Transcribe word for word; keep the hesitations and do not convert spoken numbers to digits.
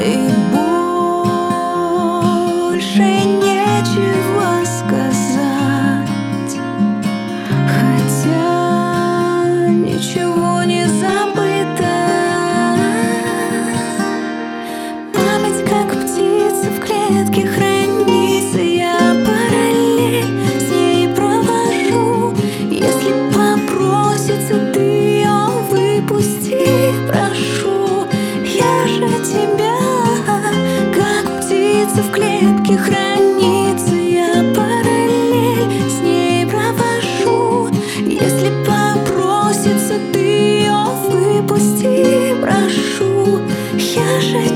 И больше нечего сказать, хотя ничего не забыто. Память, как птица в клетке, хранится. Я параллель с ней провожу. Если попросится, ты ее выпусти, прошу. Я же тебя, как птица в клетке, хранится. Я параллель с ней провожу. Если попросится, ты ее выпусти, прошу. Я же